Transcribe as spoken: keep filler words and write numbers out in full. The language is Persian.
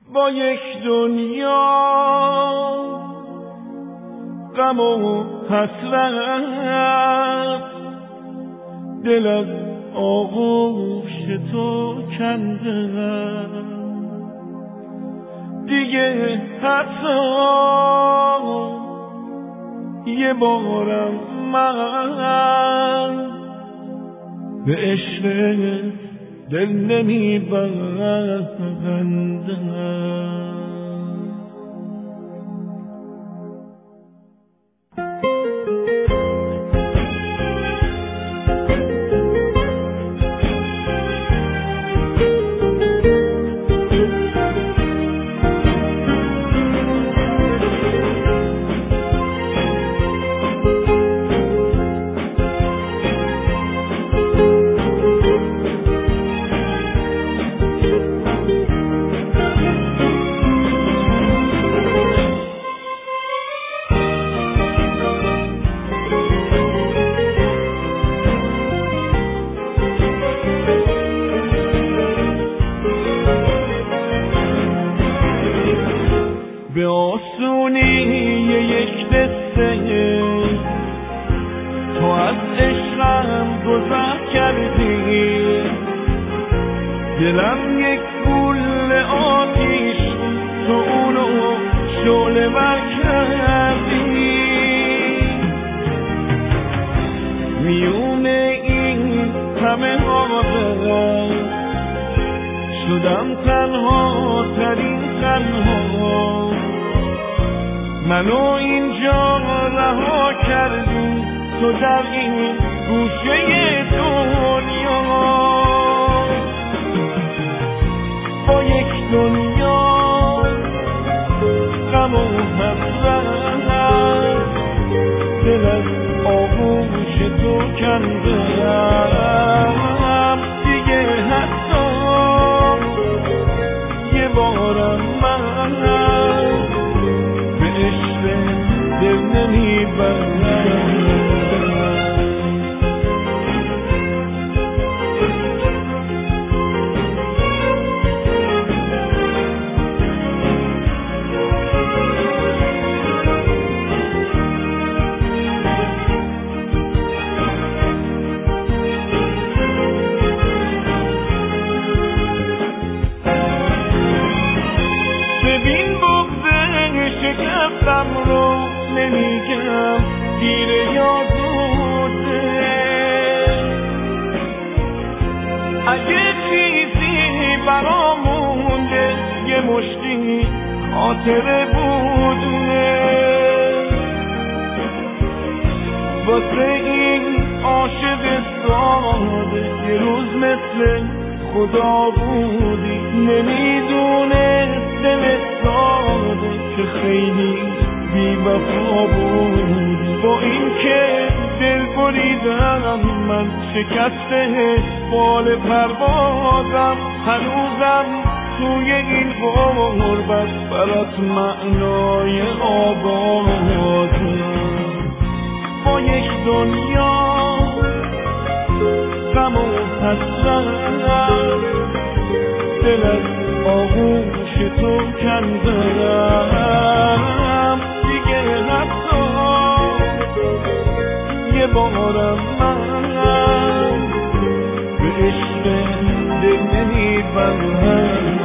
با یک دنیا غم و حسرت دل از آغوش تو کنده، دیگه حتی یه بارم من به عشق دل نمیبندم. به آسونی یک دسته تو از عشقم گذر کردی، دلم یک گل آتیش تو اونو شعله ور کردی. میون این همه حاضر شدم تنها ترین تنها، منو اینجا رها کردی تو در این گوشه دنیا. با یک دنیا غم و حسرت دل از آغوش تو کندم، دیگه حتی یه بارم من به عشق دل نمیبندم. شکستم رو نمیگم دیره یا زوده، اگه چیزی برامونده یه مشتی خاطره بوده، واسه این عاشق ساده یه روز مثل خدا بودی، نمیدونه دل ساده که خیلی بی وفا بودی. با این که دل بریدم من شکسته بال پروازم، هنوزم توی این غربت برات معنای آوازم. با یک دنیا غم و حسرت دل از آغوش تو کندم، دیگه حتی یه بارم من به عشق دل نمیبندم.